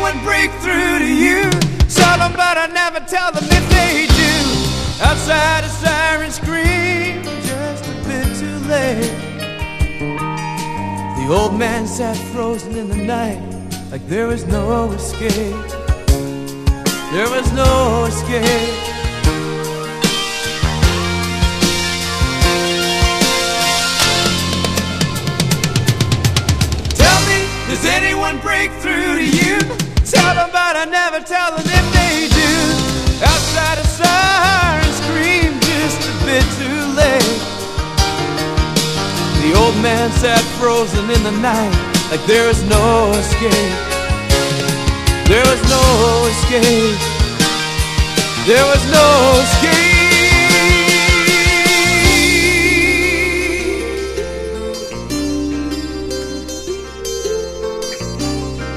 anyone break through to you, tell them, but I never tell them if they do. Outside a siren scream, just a bit too late. The old man sat frozen in the night, like there was no escape. There was no escape. Tell me, does anyone break through to you? Tell them, but I never tell them if they do. Outside a siren scream, just a bit too late. The old man sat frozen in the night, like there was no escape. There was no escape. There was no escape.